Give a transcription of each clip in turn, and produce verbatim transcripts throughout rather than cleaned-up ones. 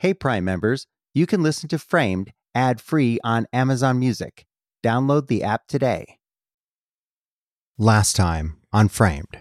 Hey Prime members, you can listen to Framed ad-free on Amazon Music. Download the app today. Last time on Framed.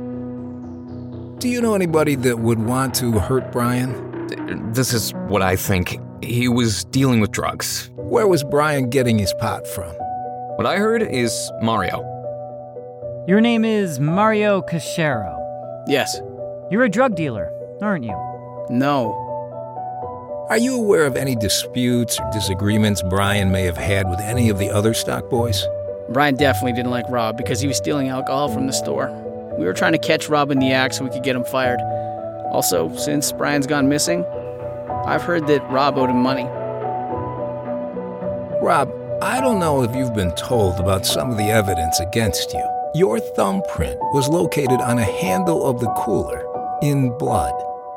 Do you know anybody that would want to hurt Brian? This is what I think. He was dealing with drugs. Where was Brian getting his pot from? What I heard is Mario. Your name is Mario Cachero. Yes. You're a drug dealer, aren't you? No. Are you aware of any disputes or disagreements Brian may have had with any of the other stock boys? Brian definitely didn't like Rob because he was stealing alcohol from the store. We were trying to catch Rob in the act so we could get him fired. Also, since Brian's gone missing, I've heard that Rob owed him money. Rob, I don't know if you've been told about some of the evidence against you. Your thumbprint was located on a handle of the cooler in blood.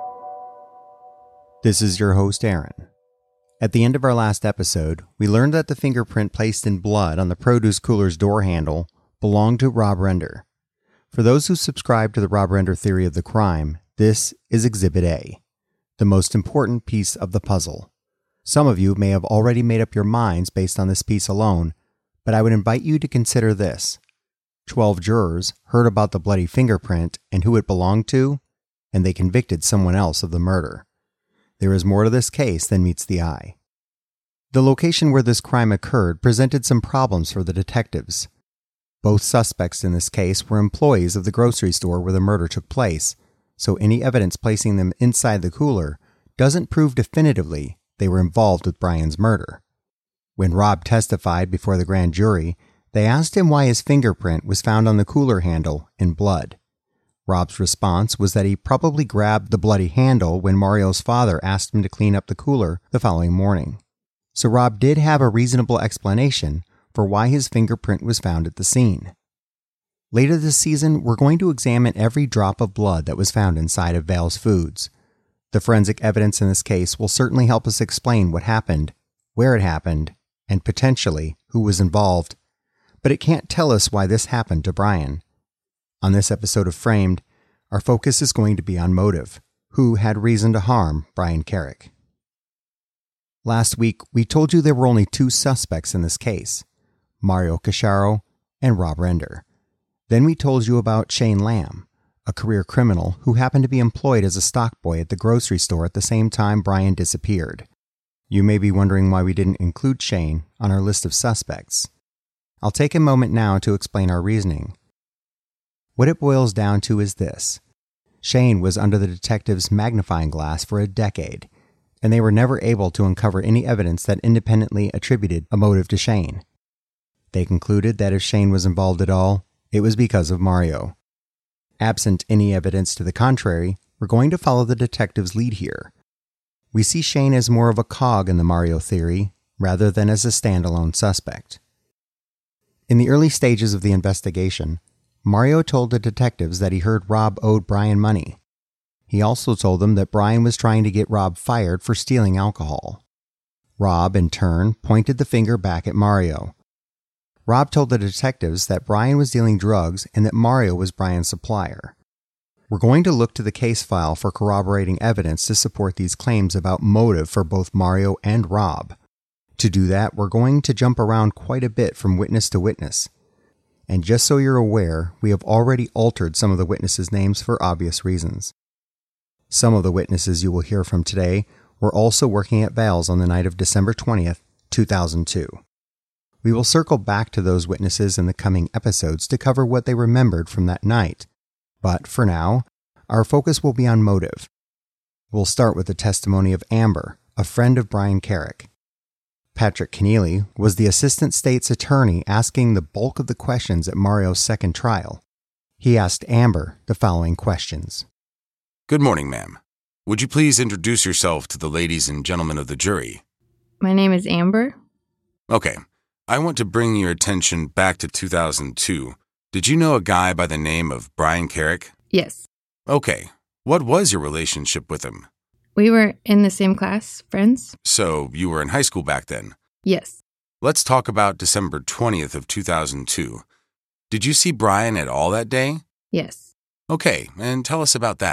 This is your host, Aaron. At the end of our last episode, we learned that the fingerprint placed in blood on the produce cooler's door handle belonged to Rob Render. For those who subscribe to the Rob Render theory of the crime, this is Exhibit A, the most important piece of the puzzle. Some of you may have already made up your minds based on this piece alone, but I would invite you to consider this. Twelve jurors heard about the bloody fingerprint and who it belonged to, and they convicted someone else of the murder. There is more to this case than meets the eye. The location where this crime occurred presented some problems for the detectives. Both suspects in this case were employees of the grocery store where the murder took place, so any evidence placing them inside the cooler doesn't prove definitively they were involved with Brian's murder. When Rob testified before the grand jury, they asked him why his fingerprint was found on the cooler handle in blood. Rob's response was that he probably grabbed the bloody handle when Mario's father asked him to clean up the cooler the following morning. So Rob did have a reasonable explanation for why his fingerprint was found at the scene. Later this season, we're going to examine every drop of blood that was found inside of Vale's Foods. The forensic evidence in this case will certainly help us explain what happened, where it happened, and potentially who was involved. But it can't tell us why this happened to Brian. On this episode of Framed, our focus is going to be on motive. Who had reason to harm Brian Carrick? Last week, we told you there were only two suspects in this case, Mario Cachero and Rob Render. Then we told you about Shane Lamb, a career criminal who happened to be employed as a stock boy at the grocery store at the same time Brian disappeared. You may be wondering why we didn't include Shane on our list of suspects. I'll take a moment now to explain our reasoning. What it boils down to is this. Shane was under the detective's magnifying glass for a decade, and they were never able to uncover any evidence that independently attributed a motive to Shane. They concluded that if Shane was involved at all, it was because of Mario. Absent any evidence to the contrary, we're going to follow the detective's lead here. We see Shane as more of a cog in the Mario theory, rather than as a standalone suspect. In the early stages of the investigation, Mario told the detectives that he heard Rob owed Brian money. He also told them that Brian was trying to get Rob fired for stealing alcohol. Rob, in turn, pointed the finger back at Mario. Rob told the detectives that Brian was dealing drugs and that Mario was Brian's supplier. We're going to look to the case file for corroborating evidence to support these claims about motive for both Mario and Rob. To do that, we're going to jump around quite a bit from witness to witness. And just so you're aware, we have already altered some of the witnesses' names for obvious reasons. Some of the witnesses you will hear from today were also working at Vale's on the night of December twentieth, two thousand two. We will circle back to those witnesses in the coming episodes to cover what they remembered from that night. But for now, our focus will be on motive. We'll start with the testimony of Amber, a friend of Brian Carrick. Patrick Keneally was the assistant state's attorney asking the bulk of the questions at Mario's second trial. He asked Amber the following questions. Good morning, ma'am. Would you please introduce yourself to the ladies and gentlemen of the jury? My name is Amber. Okay. I want to bring your attention back to two thousand two. Did you know a guy by the name of Brian Carrick? Yes. Okay. What was your relationship with him? We were in the same class, friends. So you were in high school back then? Yes. Let's talk about December twentieth of two thousand two. Did you see Brian at all that day? Yes. Okay, and tell us about that.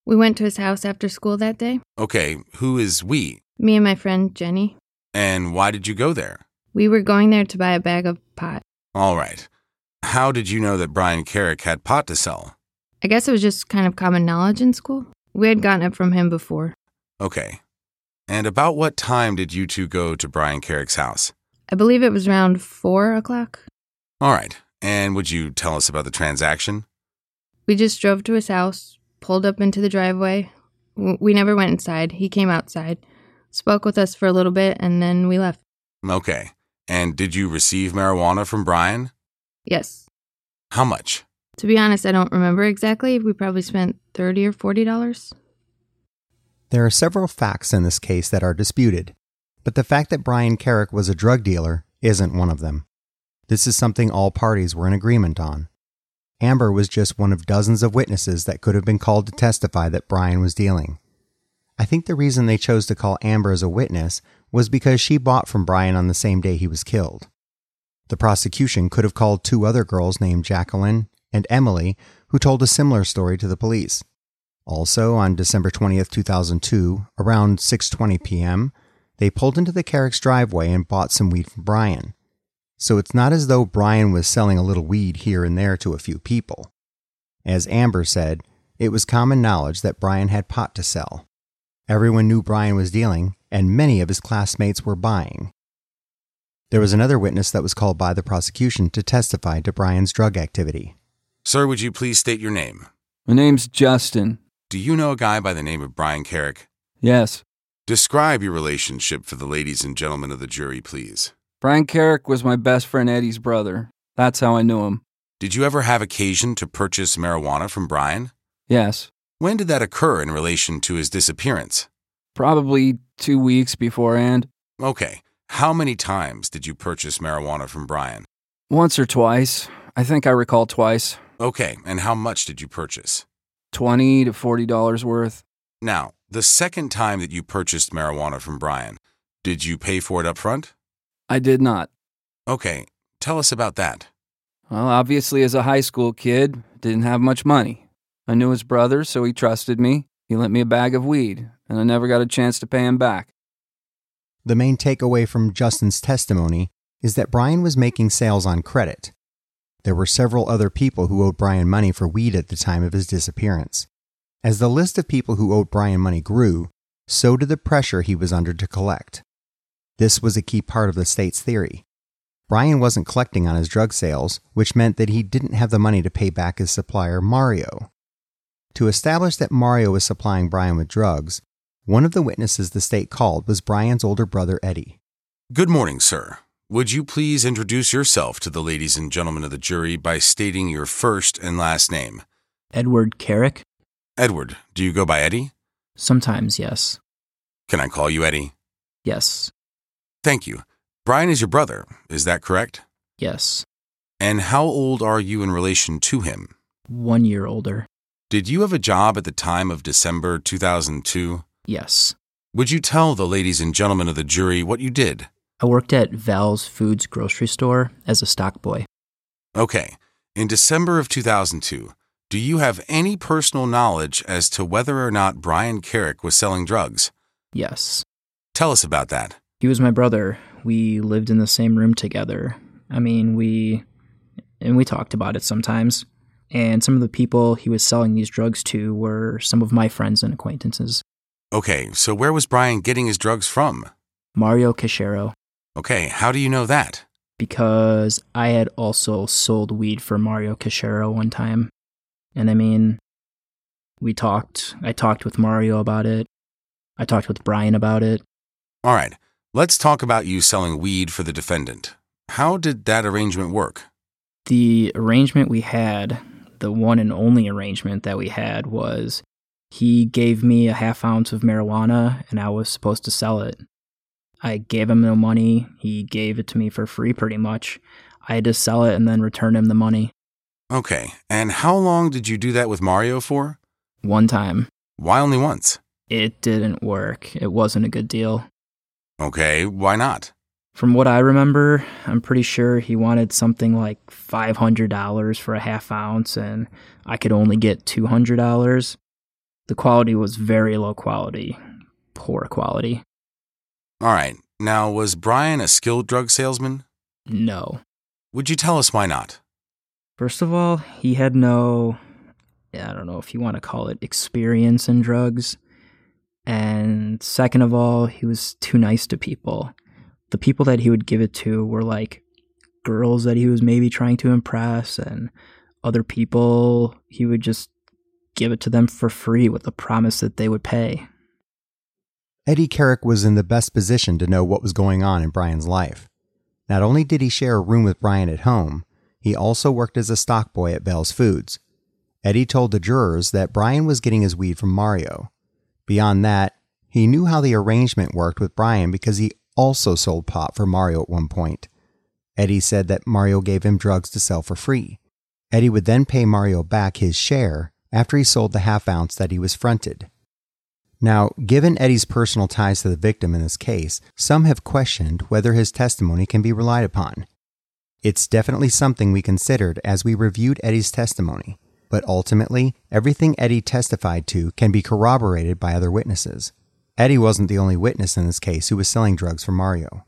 We went to his house after school that day. Okay, who is we? Me and my friend Jenny. And why did you go there? We were going there to buy a bag of pot. All right. How did you know that Brian Carrick had pot to sell? I guess it was just kind of common knowledge in school. We had gotten it from him before. Okay. And about what time did you two go to Brian Carrick's house? I believe it was around four o'clock. All right. And would you tell us about the transaction? We just drove to his house, pulled up into the driveway. We never went inside. He came outside, spoke with us for a little bit, and then we left. Okay. And did you receive marijuana from Brian? Yes. How much? To be honest, I don't remember exactly. We probably spent thirty dollars or forty dollars. There are several facts in this case that are disputed, but the fact that Brian Carrick was a drug dealer isn't one of them. This is something all parties were in agreement on. Amber was just one of dozens of witnesses that could have been called to testify that Brian was dealing. I think the reason they chose to call Amber as a witness was because she bought from Brian on the same day he was killed. The prosecution could have called two other girls named Jacqueline and Emily, who told a similar story to the police. Also, on December twentieth, two thousand two, around six twenty p.m., they pulled into the Carrick's driveway and bought some weed from Brian. So it's not as though Brian was selling a little weed here and there to a few people. As Amber said, it was common knowledge that Brian had pot to sell. Everyone knew Brian was dealing, and many of his classmates were buying. There was another witness that was called by the prosecution to testify to Brian's drug activity. Sir, would you please state your name? My name's Justin. Do you know a guy by the name of Brian Carrick? Yes. Describe your relationship for the ladies and gentlemen of the jury, please. Brian Carrick was my best friend Eddie's brother. That's how I knew him. Did you ever have occasion to purchase marijuana from Brian? Yes. When did that occur in relation to his disappearance? Probably two weeks beforehand. Okay. How many times did you purchase marijuana from Brian? Once or twice. I think I recall twice. Okay. And how much did you purchase? twenty to forty dollars worth. Now, the second time that you purchased marijuana from Brian, did you pay for it up front? I did not. Okay. Tell us about that. Well, obviously as a high school kid, didn't have much money. I knew his brother, so he trusted me. He lent me a bag of weed, and I never got a chance to pay him back. The main takeaway from Justin's testimony is that Brian was making sales on credit. There were several other people who owed Brian money for weed at the time of his disappearance. As the list of people who owed Brian money grew, so did the pressure he was under to collect. This was a key part of the state's theory. Brian wasn't collecting on his drug sales, which meant that he didn't have the money to pay back his supplier, Mario. To establish that Mario was supplying Brian with drugs, one of the witnesses the state called was Brian's older brother, Eddie. Good morning, sir. Would you please introduce yourself to the ladies and gentlemen of the jury by stating your first and last name? Edward Carrick. Edward, do you go by Eddie? Sometimes, yes. Can I call you Eddie? Yes. Thank you. Brian is your brother, is that correct? Yes. And how old are you in relation to him? One year older. Did you have a job at the time of December two thousand two? Yes. Would you tell the ladies and gentlemen of the jury what you did? I worked at Val's Foods grocery store as a stock boy. Okay. In December of two thousand two, do you have any personal knowledge as to whether or not Brian Carrick was selling drugs? Yes. Tell us about that. He was my brother. We lived in the same room together. I mean, we... and we talked about it sometimes. And some of the people he was selling these drugs to were some of my friends and acquaintances. Okay, so where was Brian getting his drugs from? Mario Cachero. Okay, how do you know that? Because I had also sold weed for Mario Cachero one time. And I mean, we talked. I talked with Mario about it. I talked with Brian about it. All right, let's talk about you selling weed for the defendant. How did that arrangement work? The arrangement we had, the one and only arrangement that we had, was he gave me a half ounce of marijuana and I was supposed to sell it. I gave him no money. He gave it to me for free pretty much. I had to sell it and then return him the money. Okay, and how long did you do that with Mario for? One time. Why only once? It didn't work. It wasn't a good deal. Okay, why not? From what I remember, I'm pretty sure he wanted something like five hundred dollars for a half ounce, and I could only get two hundred dollars. The quality was very low quality, poor quality. All right. Now, was Brian a skilled drug salesman? No. Would you tell us why not? First of all, he had no, I don't know if you want to call it experience in drugs. And second of all, he was too nice to people. The people that he would give it to were like girls that he was maybe trying to impress, and other people he would just give it to them for free with the promise that they would pay. Eddie Carrick was in the best position to know what was going on in Brian's life. Not only did he share a room with Brian at home, he also worked as a stock boy at Bell's Foods. Eddie told the jurors that Brian was getting his weed from Mario. Beyond that, he knew how the arrangement worked with Brian because he also sold pot for Mario at one point. Eddie said that Mario gave him drugs to sell for free. Eddie would then pay Mario back his share after he sold the half ounce that he was fronted. Now, given Eddie's personal ties to the victim in this case, some have questioned whether his testimony can be relied upon. It's definitely something we considered as we reviewed Eddie's testimony, but ultimately, everything Eddie testified to can be corroborated by other witnesses. Eddie wasn't the only witness in this case who was selling drugs for Mario.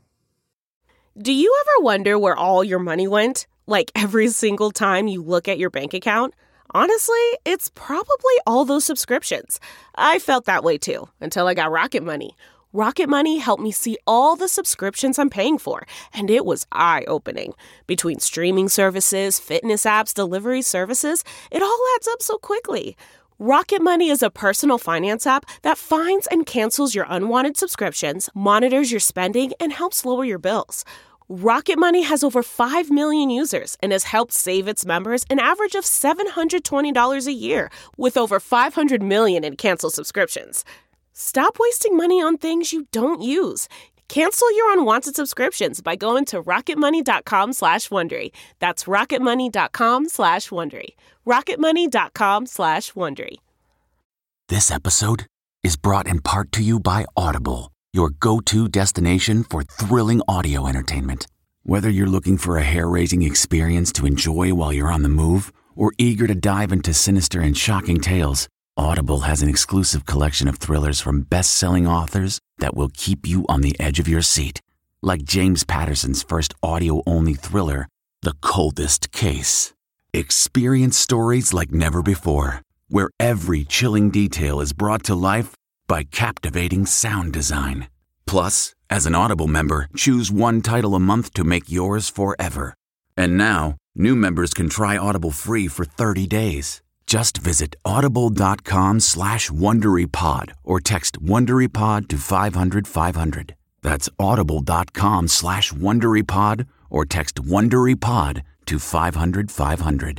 Do you ever wonder where all your money went? Like every single time you look at your bank account? Honestly, it's probably all those subscriptions. I felt that way too, until I got Rocket Money. Rocket Money helped me see all the subscriptions I'm paying for, and it was eye-opening. Between streaming services, fitness apps, delivery services, it all adds up so quickly. Rocket Money is a personal finance app that finds and cancels your unwanted subscriptions, monitors your spending, and helps lower your bills. Rocket Money has over five million users and has helped save its members an average of seven hundred twenty dollars a year, with over five hundred million in canceled subscriptions. Stop wasting money on things you don't use. Cancel your unwanted subscriptions by going to rocketmoney.com slash Wondery. That's rocketmoney.com slash Wondery. rocketmoney.com slash Wondery. This episode is brought in part to you by Audible, your go-to destination for thrilling audio entertainment. Whether you're looking for a hair-raising experience to enjoy while you're on the move or eager to dive into sinister and shocking tales, Audible has an exclusive collection of thrillers from best-selling authors that will keep you on the edge of your seat. Like James Patterson's first audio-only thriller, The Coldest Case. Experience stories like never before, where every chilling detail is brought to life by captivating sound design. Plus, as an Audible member, choose one title a month to make yours forever. And now, new members can try Audible free for thirty days. Just visit audible.com slash WonderyPod or text WonderyPod to five hundred five hundred. That's audible.com slash WonderyPod or text WonderyPod to five hundred five hundred.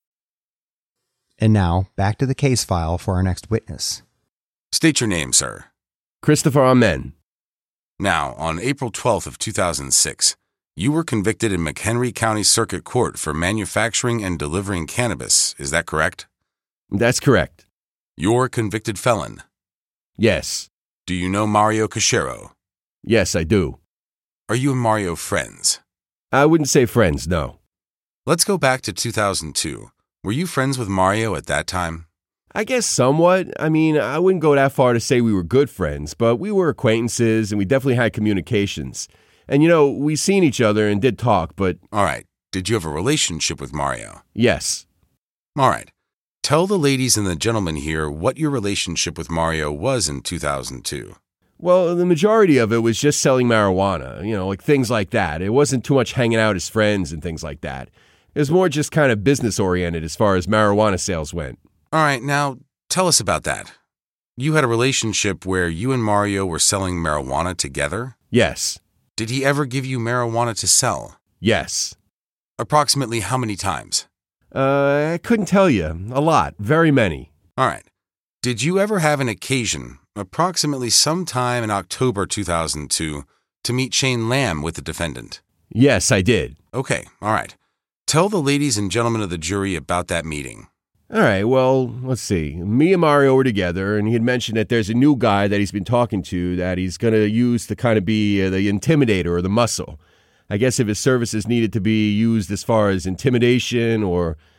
And now, back to the case file for our next witness. State your name, sir. Christopher Amen. Now, on April twelfth of two thousand six, you were convicted in McHenry County Circuit Court for manufacturing and delivering cannabis. Is that correct? That's correct. You're a convicted felon. Yes. Do you know Mario Cachero? Yes, I do. Are you and Mario friends? I wouldn't say friends, no. Let's go back to two thousand two. Were you friends with Mario at that time? I guess somewhat. I mean, I wouldn't go that far to say we were good friends, but we were acquaintances and we definitely had communications. And, you know, we seen each other and did talk, but... All right. Did you have a relationship with Mario? Yes. All right. Tell the ladies and the gentlemen here what your relationship with Mario was in two thousand two. Well, the majority of it was just selling marijuana, you know, like things like that. It wasn't too much hanging out as friends and things like that. It was more just kind of business-oriented as far as marijuana sales went. All right, now tell us about that. You had a relationship where you and Mario were selling marijuana together? Yes. Did he ever give you marijuana to sell? Yes. Approximately how many times? Uh, I couldn't tell you. A lot. Very many. All right. Did you ever have an occasion, approximately sometime in October two thousand two, to meet Shane Lamb with the defendant? Yes, I did. Okay, all right. Tell the ladies and gentlemen of the jury about that meeting. All right, well, let's see. Me and Mario were together, and he had mentioned that there's a new guy that he's been talking to that he's going to use to kind of be uh, the intimidator or the muscle. I guess if his services needed to be used as far as intimidation or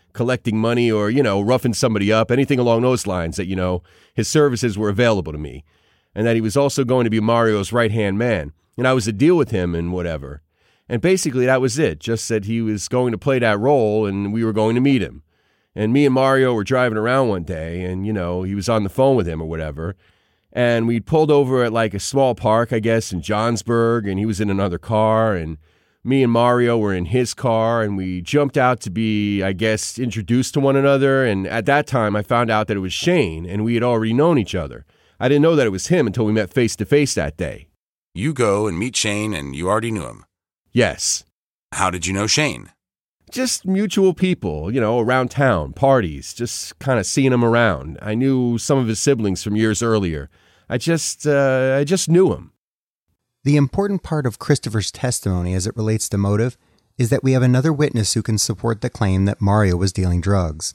collecting money or, you know, roughing somebody up, anything along those lines, that, you know, his services were available to me. And that he was also going to be Mario's right-hand man. And I was to deal with him and whatever. And basically that was it. Just that he was going to play that role and we were going to meet him. And me and Mario were driving around one day and, you know, he was on the phone with him or whatever. And we pulled over at like a small park, I guess, in Johnsburg, and he was in another car. And me and Mario were in his car, and we jumped out to be, I guess, introduced to one another. And at that time, I found out that it was Shane, and we had already known each other. I didn't know that it was him until we met face-to-face that day. You go and meet Shane, and you already knew him. Yes. How did you know Shane? Just mutual people, you know, around town, parties, just kind of seeing him around. I knew some of his siblings from years earlier. I just, uh, I just knew him. The important part of Christopher's testimony as it relates to motive is that we have another witness who can support the claim that Mario was dealing drugs.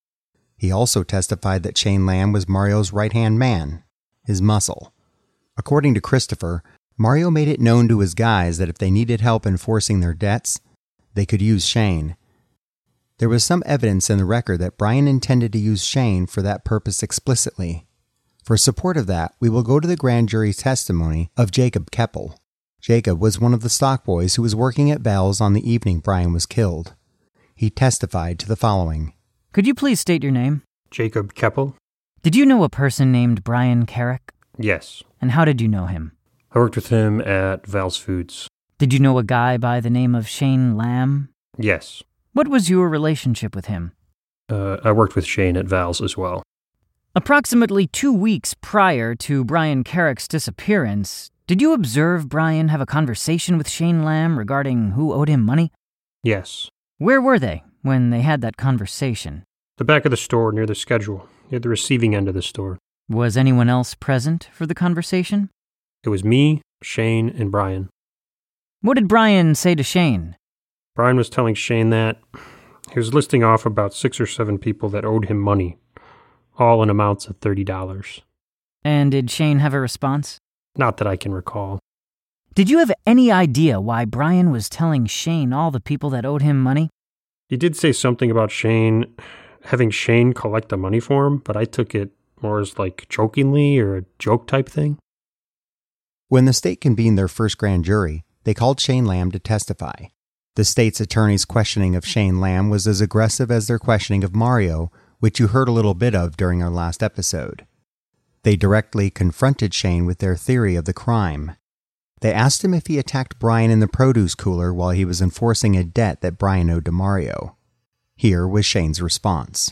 He also testified that Shane Lamb was Mario's right-hand man, his muscle. According to Christopher, Mario made it known to his guys that if they needed help enforcing their debts, they could use Shane. There was some evidence in the record that Brian intended to use Shane for that purpose explicitly. For support of that, we will go to the grand jury testimony of Jacob Keppel. Jacob was one of the stock boys who was working at Val's on the evening Brian was killed. He testified to the following. Could you please state your name? Jacob Keppel. Did you know a person named Brian Carrick? Yes. And how did you know him? I worked with him at Val's Foods. Did you know a guy by the name of Shane Lamb? Yes. What was your relationship with him? Uh, I worked with Shane at Val's as well. Approximately two weeks prior to Brian Carrick's disappearance, did you observe Brian have a conversation with Shane Lamb regarding who owed him money? Yes. Where were they when they had that conversation? The back of the store near the schedule, near the receiving end of the store. Was anyone else present for the conversation? It was me, Shane, and Brian. What did Brian say to Shane? Brian was telling Shane that he was listing off about six or seven people that owed him money, all in amounts of thirty dollars. And did Shane have a response? Not that I can recall. Did you have any idea why Brian was telling Shane all the people that owed him money? He did say something about Shane, having Shane collect the money for him, but I took it more as like jokingly or a joke type thing. When the state convened their first grand jury, they called Shane Lamb to testify. The state's attorney's questioning of Shane Lamb was as aggressive as their questioning of Mario, which you heard a little bit of during our last episode. They directly confronted Shane with their theory of the crime. They asked him if he attacked Brian in the produce cooler while he was enforcing a debt that Brian owed to Mario. Here was Shane's response.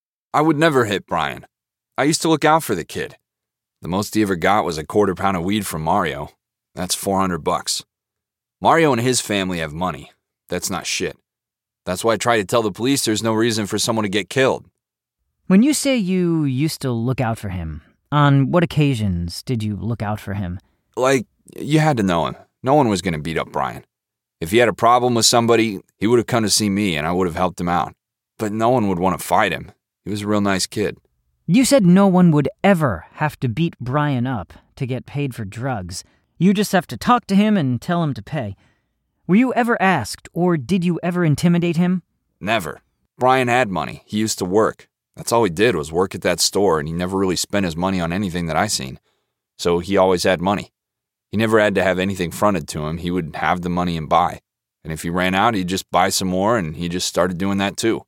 I would never hit Brian. I used to look out for the kid. The most he ever got was a quarter pound of weed from Mario. That's four hundred bucks. Mario and his family have money. That's not shit. That's why I try to tell the police there's no reason for someone to get killed. When you say you used to look out for him, on what occasions did you look out for him? Like, you had to know him. No one was going to beat up Brian. If he had a problem with somebody, he would have come to see me and I would have helped him out. But no one would want to fight him. He was a real nice kid. You said no one would ever have to beat Brian up to get paid for drugs. You just have to talk to him and tell him to pay. Were you ever asked, or did you ever intimidate him? Never. Brian had money. He used to work. That's all he did was work at that store, and he never really spent his money on anything that I seen. So he always had money. He never had to have anything fronted to him. He would have the money and buy. And if he ran out, he'd just buy some more, and he just started doing that too.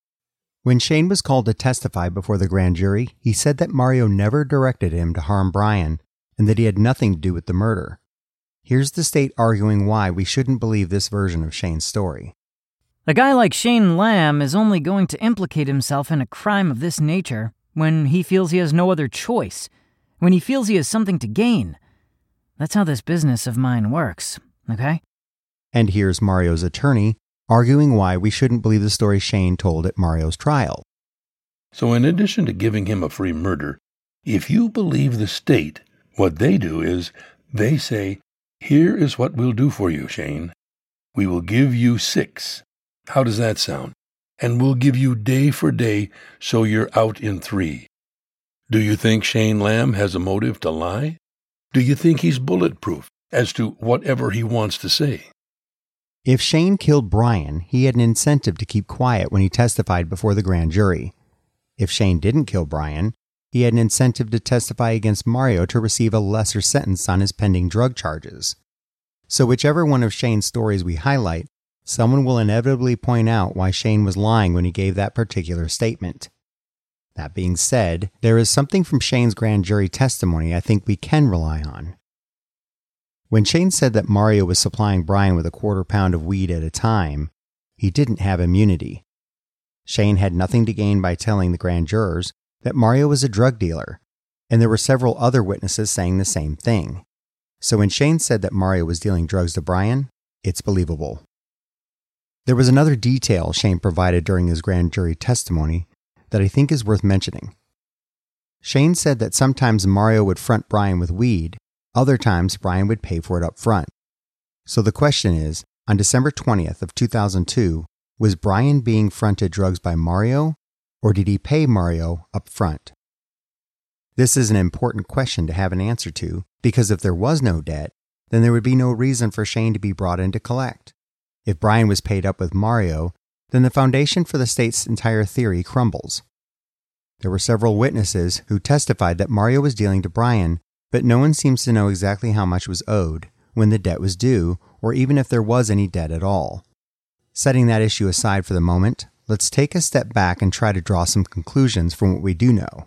When Shane was called to testify before the grand jury, he said that Mario never directed him to harm Brian, and that he had nothing to do with the murder. Here's the state arguing why we shouldn't believe this version of Shane's story. A guy like Shane Lamb is only going to implicate himself in a crime of this nature when he feels he has no other choice, when he feels he has something to gain. That's how this business of mine works, okay? And here's Mario's attorney arguing why we shouldn't believe the story Shane told at Mario's trial. So in addition to giving him a free murder, if you believe the state, what they do is they say, here is what we'll do for you, Shane. We will give you six. How does that sound? And we'll give you day for day, so you're out in three. Do you think Shane Lamb has a motive to lie? Do you think he's bulletproof as to whatever he wants to say? If Shane killed Brian, he had an incentive to keep quiet when he testified before the grand jury. If Shane didn't kill Brian, he had an incentive to testify against Mario to receive a lesser sentence on his pending drug charges. So whichever one of Shane's stories we highlight, someone will inevitably point out why Shane was lying when he gave that particular statement. That being said, there is something from Shane's grand jury testimony I think we can rely on. When Shane said that Mario was supplying Brian with a quarter pound of weed at a time, he didn't have immunity. Shane had nothing to gain by telling the grand jurors that Mario was a drug dealer, and there were several other witnesses saying the same thing. So when Shane said that Mario was dealing drugs to Brian, it's believable. There was another detail Shane provided during his grand jury testimony that I think is worth mentioning. Shane said that sometimes Mario would front Brian with weed, other times Brian would pay for it up front. So the question is, on December twentieth of two thousand two, was Brian being fronted drugs by Mario, or did he pay Mario up front? This is an important question to have an answer to, because if there was no debt, then there would be no reason for Shane to be brought in to collect. If Brian was paid up with Mario, then the foundation for the state's entire theory crumbles. There were several witnesses who testified that Mario was dealing to Brian, but no one seems to know exactly how much was owed, when the debt was due, or even if there was any debt at all. Setting that issue aside for the moment, let's take a step back and try to draw some conclusions from what we do know.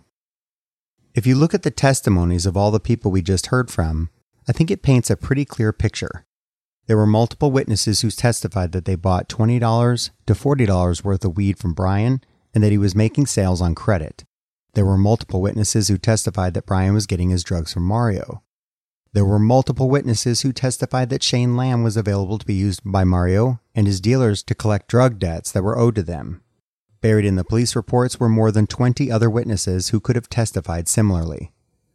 If you look at the testimonies of all the people we just heard from, I think it paints a pretty clear picture. There were multiple witnesses who testified that they bought twenty dollars to forty dollars worth of weed from Brian and that he was making sales on credit. There were multiple witnesses who testified that Brian was getting his drugs from Mario. There were multiple witnesses who testified that Shane Lamb was available to be used by Mario and his dealers to collect drug debts that were owed to them. Buried in the police reports were more than twenty other witnesses who could have testified similarly.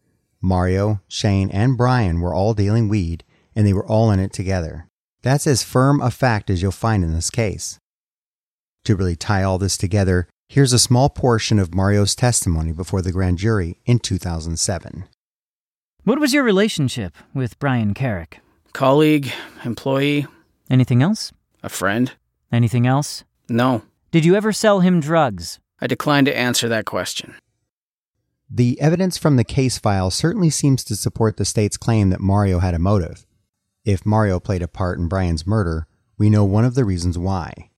Mario, Shane, and Brian were all dealing weed, and they were all in it together. That's as firm a fact as you'll find in this case. To really tie all this together, here's a small portion of Mario's testimony before the grand jury in two thousand seven. What was your relationship with Brian Carrick? Colleague, employee. Anything else? A friend. Anything else? No. Did you ever sell him drugs? I decline to answer that question. The evidence from the case file certainly seems to support the state's claim that Mario had a motive. If Mario played a part in Brian's murder, we know one of the reasons why.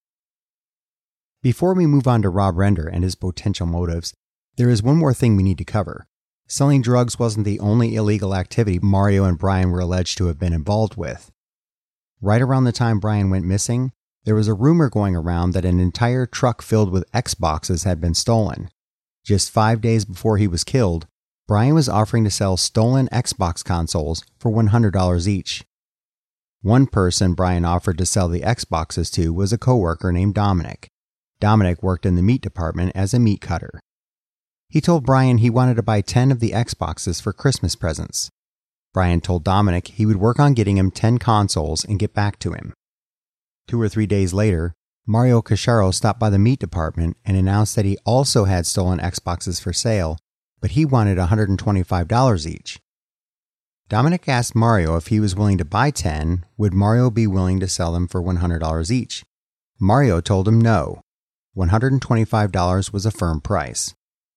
Before we move on to Rob Render and his potential motives, there is one more thing we need to cover. Selling drugs wasn't the only illegal activity Mario and Brian were alleged to have been involved with. Right around the time Brian went missing, there was a rumor going around that an entire truck filled with Xboxes had been stolen. Just five days before he was killed, Brian was offering to sell stolen Xbox consoles for one hundred dollars each. One person Brian offered to sell the Xboxes to was a coworker named Dominic. Dominic worked in the meat department as a meat cutter. He told Brian he wanted to buy ten of the Xboxes for Christmas presents. Brian told Dominic he would work on getting him ten consoles and get back to him. Two or three days later, Mario Casciaro stopped by the meat department and announced that he also had stolen Xboxes for sale, but he wanted one hundred twenty-five dollars each. Dominic asked Mario if he was willing to buy ten, would Mario be willing to sell them for one hundred dollars each? Mario told him no. one hundred twenty-five dollars was a firm price.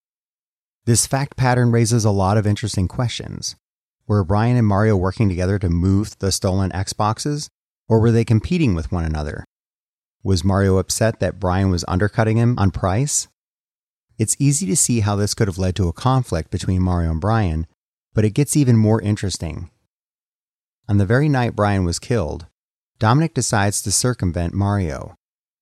This fact pattern raises a lot of interesting questions. Were Brian and Mario working together to move the stolen Xboxes, or were they competing with one another? Was Mario upset that Brian was undercutting him on price? It's easy to see how this could have led to a conflict between Mario and Brian, but it gets even more interesting. On the very night Brian was killed, Dominic decides to circumvent Mario.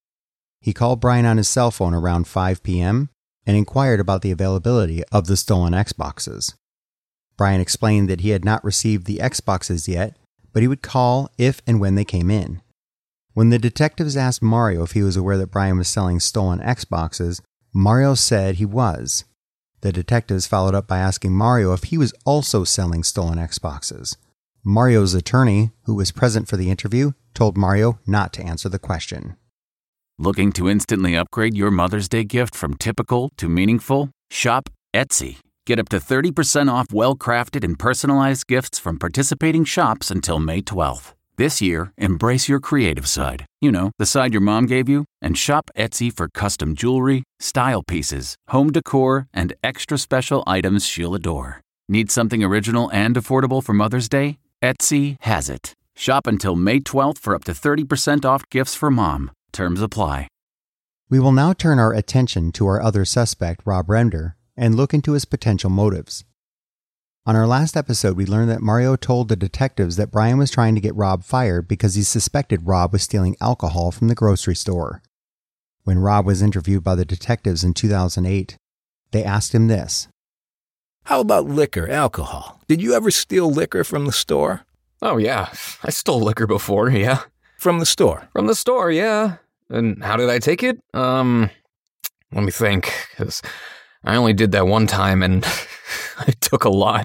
He called Brian on his cell phone around five p.m. and inquired about the availability of the stolen Xboxes. Brian explained that he had not received the Xboxes yet, but he would call if and when they came in. When the detectives asked Mario if he was aware that Brian was selling stolen Xboxes, Mario said he was. The detectives followed up by asking Mario if he was also selling stolen Xboxes. Mario's attorney, who was present for the interview, told Mario not to answer the question. Looking to instantly upgrade your Mother's Day gift from typical to meaningful? Shop Etsy. Get up to thirty percent off well-crafted and personalized gifts from participating shops until May twelfth. This year, embrace your creative side. You know, the side your mom gave you. And shop Etsy for custom jewelry, style pieces, home decor, and extra special items she'll adore. Need something original and affordable for Mother's Day? Etsy has it. Shop until May twelfth for up to thirty percent off gifts for mom. Terms apply. We will now turn our attention to our other suspect, Rob Render, and look into his potential motives. On our last episode, we learned that Mario told the detectives that Brian was trying to get Rob fired because he suspected Rob was stealing alcohol from the grocery store. When Rob was interviewed by the detectives in two thousand eight, they asked him this. How about liquor, alcohol? Did you ever steal liquor from the store? Oh, yeah. I stole liquor before, yeah. From the store? From the store, yeah. And how did I take it? Um, let me think, because I only did that one time and I took a lot.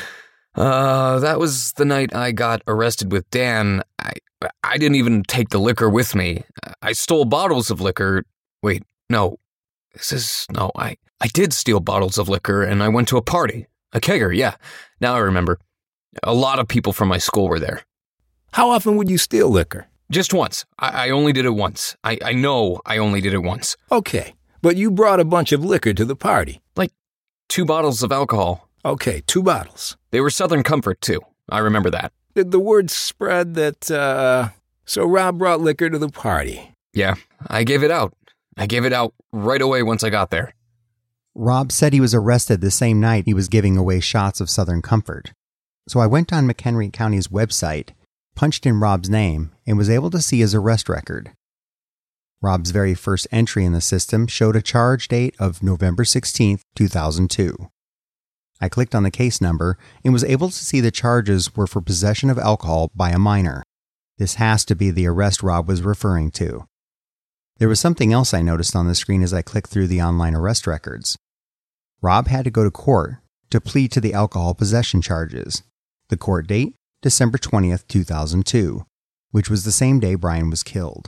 Uh, that was the night I got arrested with Dan. I I didn't even take the liquor with me. I stole bottles of liquor. Wait, no. This is, no, I, I did steal bottles of liquor and I went to a party. A kegger, yeah. Now I remember. A lot of people from my school were there. How often would you steal liquor? Just once. I, I only did it once. I, I know I only did it once. Okay, but you brought a bunch of liquor to the party. Like two bottles of alcohol. Okay, two bottles. They were Southern Comfort, too. I remember that. Did the word spread that, uh, so Rob brought liquor to the party? Yeah, I gave it out. I gave it out right away once I got there. Rob said he was arrested the same night he was giving away shots of Southern Comfort. So I went on McHenry County's website, punched in Rob's name, and was able to see his arrest record. Rob's very first entry in the system showed a charge date of November sixteenth, two thousand two. I clicked on the case number and was able to see the charges were for possession of alcohol by a minor. This has to be the arrest Rob was referring to. There was something else I noticed on the screen as I clicked through the online arrest records. Rob had to go to court to plead to the alcohol possession charges. The court date, December twentieth, two thousand two, which was the same day Brian was killed.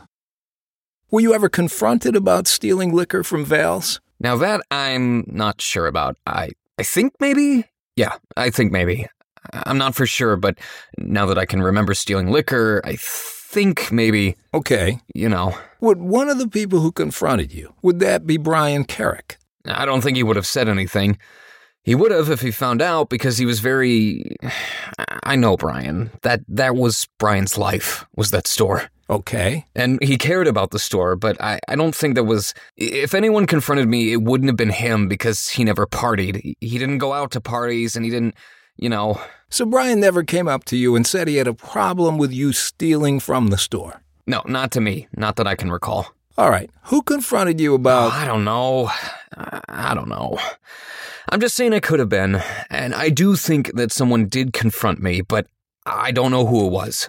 Were you ever confronted about stealing liquor from Val's? Now that I'm not sure about. I, I think maybe? Yeah, I think maybe. I'm not for sure, but now that I can remember stealing liquor, I think maybe... Okay. You know. Would one of the people who confronted you, would that be Brian Carrick? I don't think he would have said anything. He would have if he found out, because he was very... I know Brian. That that was Brian's life, was that store. Okay. And he cared about the store, but I, I don't think that was... If anyone confronted me, it wouldn't have been him, because he never partied. He didn't go out to parties, and he didn't, you know... So Brian never came up to you and said he had a problem with you stealing from the store? No, not to me. Not that I can recall. All right. Who confronted you about... Oh, I don't know. I don't know. I'm just saying it could have been, and I do think that someone did confront me, but I don't know who it was.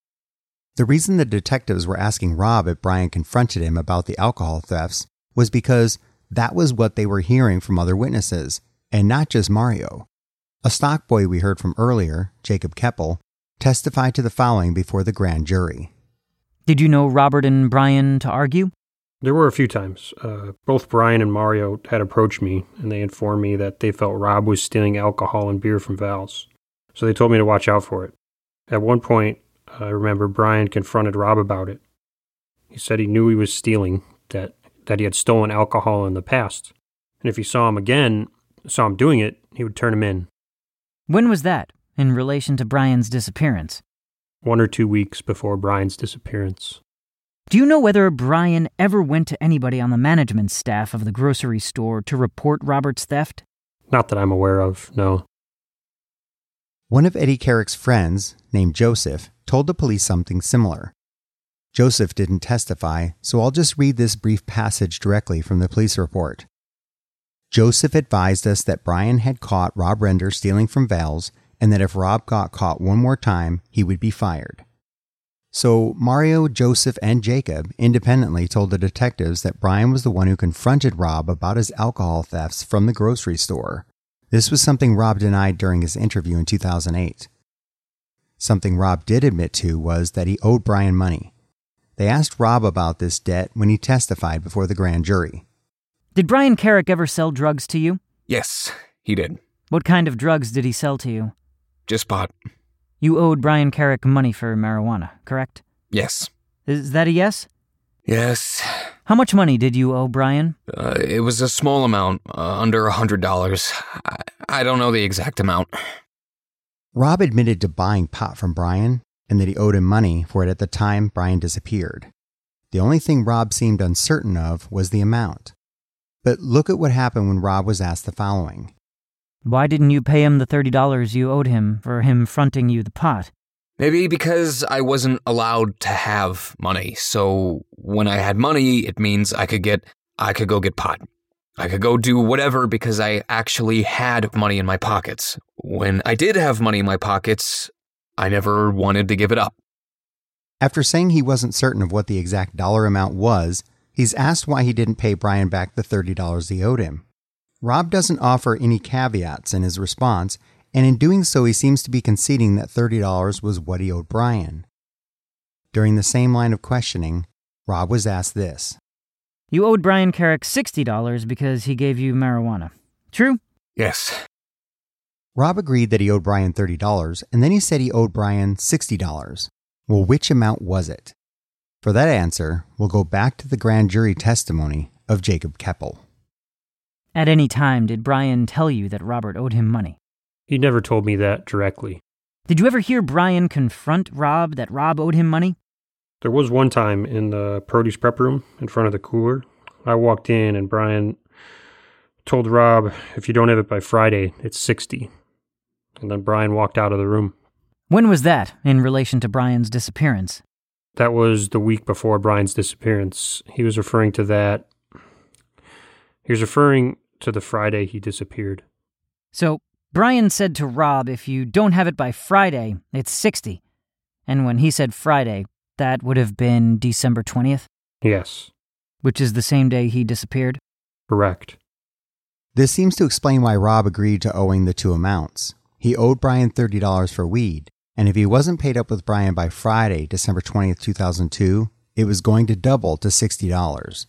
The reason the detectives were asking Rob if Brian confronted him about the alcohol thefts was because that was what they were hearing from other witnesses, and not just Mario. A stock boy we heard from earlier, Jacob Keppel, testified to the following before the grand jury. Did you know Robert and Brian to argue? There were a few times. Uh, both Brian and Mario had approached me, and they informed me that they felt Rob was stealing alcohol and beer from Val's. So they told me to watch out for it. At one point, I remember Brian confronted Rob about it. He said he knew he was stealing, that, that he had stolen alcohol in the past. And if he saw him again, saw him doing it, he would turn him in. When was that, in relation to Brian's disappearance? One or two weeks before Brian's disappearance. Do you know whether Brian ever went to anybody on the management staff of the grocery store to report Robert's theft? Not that I'm aware of, no. One of Eddie Carrick's friends, named Joseph, told the police something similar. Joseph didn't testify, so I'll just read this brief passage directly from the police report. Joseph advised us that Brian had caught Rob Render stealing from Val's, and that if Rob got caught one more time, he would be fired. So Mario, Joseph, and Jacob independently told the detectives that Brian was the one who confronted Rob about his alcohol thefts from the grocery store. This was something Rob denied during his interview in two thousand eight. Something Rob did admit to was that he owed Brian money. They asked Rob about this debt when he testified before the grand jury. Did Brian Carrick ever sell drugs to you? Yes, he did. What kind of drugs did he sell to you? Just pot. You owed Brian Carrick money for marijuana, correct? Yes. Is that a yes? Yes. How much money did you owe Brian? Uh, it was a small amount, uh, under a hundred dollars. I, I don't know the exact amount. Rob admitted to buying pot from Brian and that he owed him money for it at the time Brian disappeared. The only thing Rob seemed uncertain of was the amount. But look at what happened when Rob was asked the following. Why didn't you pay him the thirty dollars you owed him for him fronting you the pot? Maybe because I wasn't allowed to have money. So when I had money, it means I could get, I could go get pot. I could go do whatever because I actually had money in my pockets. When I did have money in my pockets, I never wanted to give it up. After saying he wasn't certain of what the exact dollar amount was, he's asked why he didn't pay Brian back the thirty dollars he owed him. Rob doesn't offer any caveats in his response, and in doing so he seems to be conceding that thirty dollars was what he owed Brian. During the same line of questioning, Rob was asked this. You owed Brian Carrick sixty dollars because he gave you marijuana. True? Yes. Rob agreed that he owed Brian thirty dollars, and then he said he owed Brian sixty dollars. Well, which amount was it? For that answer, we'll go back to the grand jury testimony of Jacob Keppel. At any time, did Brian tell you that Robert owed him money? He never told me that directly. Did you ever hear Brian confront Rob that Rob owed him money? There was one time in the produce prep room in front of the cooler. I walked in and Brian told Rob, if you don't have it by Friday, it's sixty. And then Brian walked out of the room. When was that in relation to Brian's disappearance? That was the week before Brian's disappearance. He was referring to that. He was referring to the Friday he disappeared. So, Brian said to Rob, if you don't have it by Friday, it's sixty. And when he said Friday, that would have been December twentieth? Yes. Which is the same day he disappeared? Correct. This seems to explain why Rob agreed to owing the two amounts. He owed Brian thirty dollars for weed, and if he wasn't paid up with Brian by Friday, December twentieth, two thousand two, it was going to double to sixty dollars.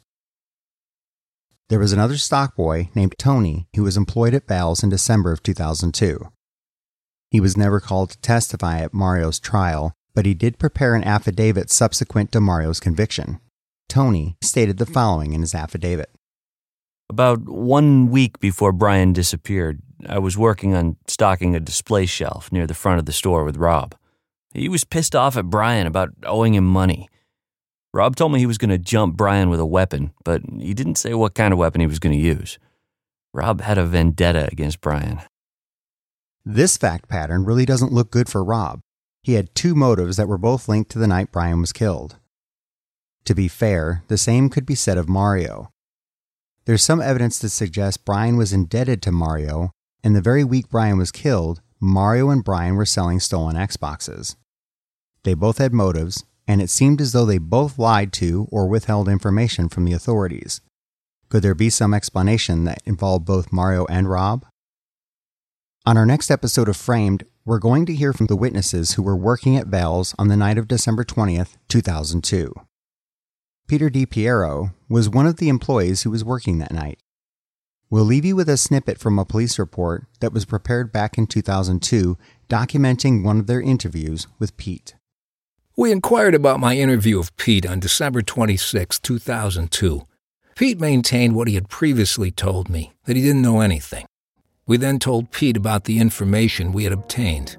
There was another stock boy named Tony who was employed at Val's in December of two thousand two. He was never called to testify at Mario's trial, but he did prepare an affidavit subsequent to Mario's conviction. Tony stated the following in his affidavit. About one week before Brian disappeared, I was working on stocking a display shelf near the front of the store with Rob. He was pissed off at Brian about owing him money. Rob told me he was going to jump Brian with a weapon, but he didn't say what kind of weapon he was going to use. Rob had a vendetta against Brian. This fact pattern really doesn't look good for Rob. He had two motives that were both linked to the night Brian was killed. To be fair, the same could be said of Mario. There's some evidence to suggest Brian was indebted to Mario, and the very week Brian was killed, Mario and Brian were selling stolen Xboxes. They both had motives, and it seemed as though they both lied to or withheld information from the authorities. Could there be some explanation that involved both Mario and Rob? On our next episode of Framed, we're going to hear from the witnesses who were working at Val's on the night of December twentieth, two thousand two. Peter DiPiero was one of the employees who was working that night. We'll leave you with a snippet from a police report that was prepared back in two thousand two, documenting one of their interviews with Pete. We inquired about my interview of Pete on December twenty-sixth, two thousand two. Pete maintained what he had previously told me, that he didn't know anything. We then told Pete about the information we had obtained.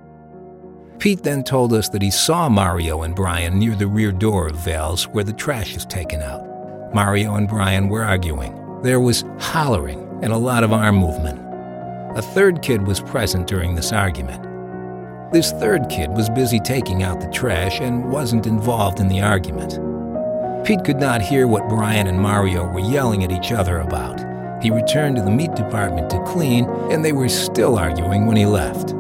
Pete then told us that he saw Mario and Brian near the rear door of Val's where the trash is taken out. Mario and Brian were arguing. There was hollering and a lot of arm movement. A third kid was present during this argument. This third kid was busy taking out the trash and wasn't involved in the argument. Pete could not hear what Brian and Mario were yelling at each other about. He returned to the meat department to clean, and they were still arguing when he left.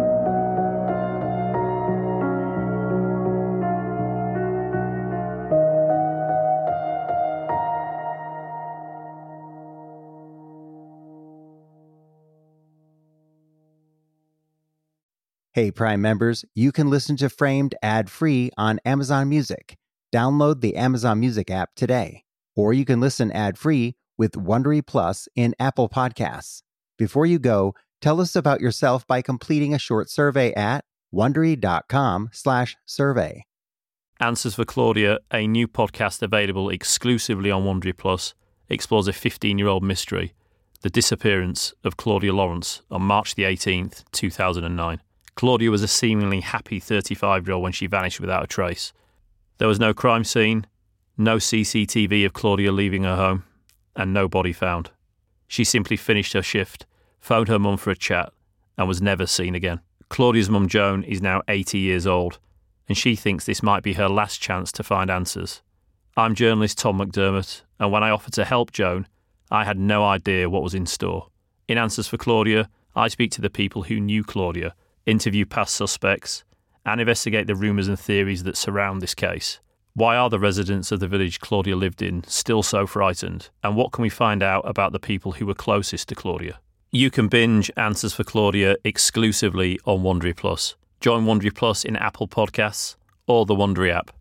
Hey, Prime members, you can listen to Framed ad-free on Amazon Music. Download the Amazon Music app today. Or you can listen ad-free with Wondery Plus in Apple Podcasts. Before you go, tell us about yourself by completing a short survey at Wondery.com slash survey. Answers for Claudia, a new podcast available exclusively on Wondery Plus, explores a fifteen-year-old mystery, the disappearance of Claudia Lawrence on March the eighteenth, two thousand nine. Claudia was a seemingly happy thirty-five-year-old when she vanished without a trace. There was no crime scene, no C C T V of Claudia leaving her home, and no body found. She simply finished her shift, phoned her mum for a chat, and was never seen again. Claudia's mum Joan is now eighty years old, and she thinks this might be her last chance to find answers. I'm journalist Tom McDermott, and when I offered to help Joan, I had no idea what was in store. In Answers for Claudia, I speak to the people who knew Claudia, interview past suspects, and investigate the rumours and theories that surround this case. Why are the residents of the village Claudia lived in still so frightened? And what can we find out about the people who were closest to Claudia? You can binge Answers for Claudia exclusively on Wondery Plus. Join Wondery Plus in Apple Podcasts or the Wondery app.